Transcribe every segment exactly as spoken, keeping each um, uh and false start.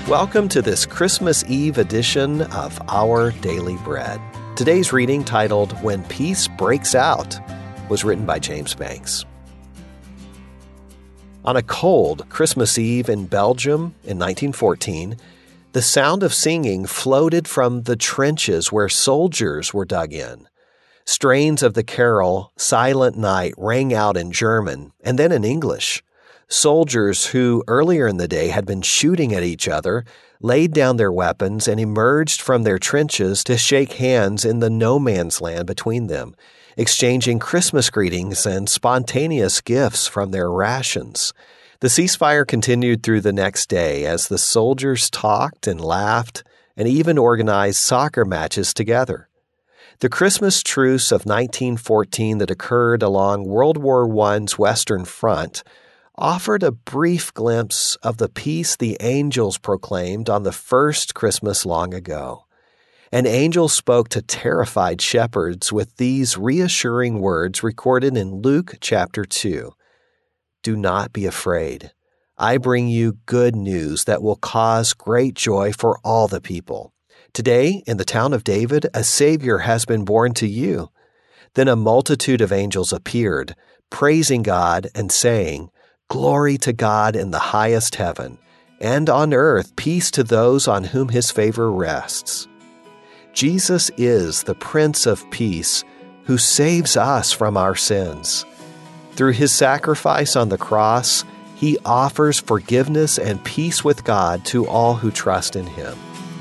Welcome to this Christmas Eve edition of Our Daily Bread. Today's reading, titled When Peace Breaks Out, was written by James Banks. On a cold Christmas Eve in Belgium in nineteen fourteen, the sound of singing floated from the trenches where soldiers were dug in. Strains of the carol Silent Night rang out in German and then in English. Soldiers who earlier in the day had been shooting at each other laid down their weapons and emerged from their trenches to shake hands in the no man's land between them, exchanging Christmas greetings and spontaneous gifts from their rations. The ceasefire continued through the next day as the soldiers talked and laughed and even organized soccer matches together. The Christmas truce of nineteen fourteen that occurred along World War One's Western Front offered a brief glimpse of the peace the angels proclaimed on the first Christmas long ago. An angel spoke to terrified shepherds with these reassuring words recorded in Luke chapter two. Do not be afraid. I bring you good news that will cause great joy for all the people. Today, in the town of David, a Savior has been born to you. Then a multitude of angels appeared, praising God and saying, Glory to God in the highest heaven, and on earth peace to those on whom his favor rests. Jesus is the Prince of Peace who saves us from our sins. Through his sacrifice on the cross, he offers forgiveness and peace with God to all who trust in him.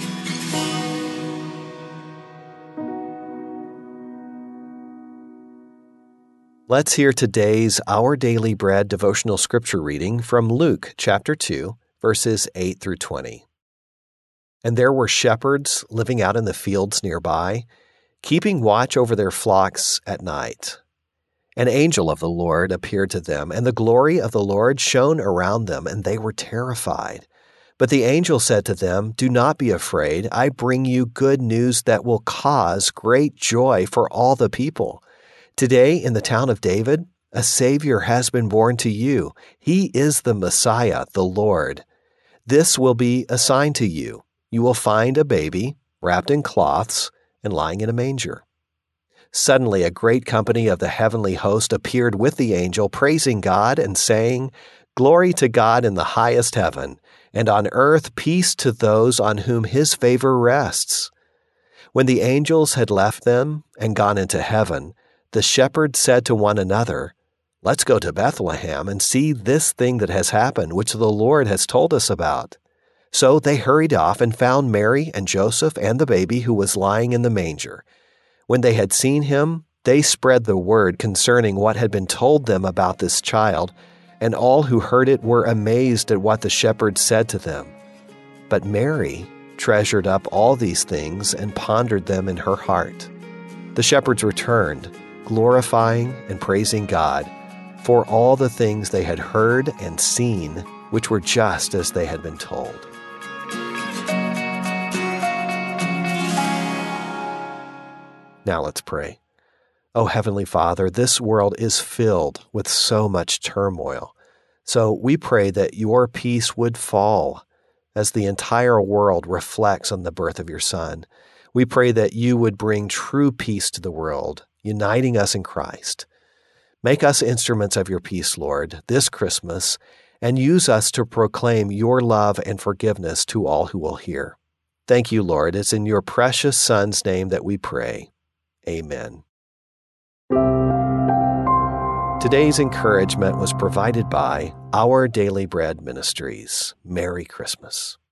Let's hear today's Our Daily Bread devotional scripture reading from Luke chapter two, verses eight through twenty. And there were shepherds living out in the fields nearby, keeping watch over their flocks at night. An angel of the Lord appeared to them, and the glory of the Lord shone around them, and they were terrified. But the angel said to them, Do not be afraid. I bring you good news that will cause great joy for all the people. Today, in the town of David, a Savior has been born to you. He is the Messiah, the Lord. This will be a sign to you. You will find a baby wrapped in cloths and lying in a manger. Suddenly, a great company of the heavenly host appeared with the angel, praising God and saying, Glory to God in the highest heaven, and on earth peace to those on whom his favor rests. When the angels had left them and gone into heaven, the shepherds said to one another, Let's go to Bethlehem and see this thing that has happened, which the Lord has told us about. So they hurried off and found Mary and Joseph and the baby who was lying in the manger. When they had seen him, they spread the word concerning what had been told them about this child, and all who heard it were amazed at what the shepherds said to them. But Mary treasured up all these things and pondered them in her heart. The shepherds returned, glorifying and praising God for all the things they had heard and seen, which were just as they had been told. Now let's pray. Oh, Heavenly Father, this world is filled with so much turmoil. So we pray that your peace would fall as the entire world reflects on the birth of your Son. We pray that you would bring true peace to the world, uniting us in Christ. Make us instruments of your peace, Lord, this Christmas, and use us to proclaim your love and forgiveness to all who will hear. Thank you, Lord. It's in your precious Son's name that we pray. Amen. Today's encouragement was provided by Our Daily Bread Ministries. Merry Christmas.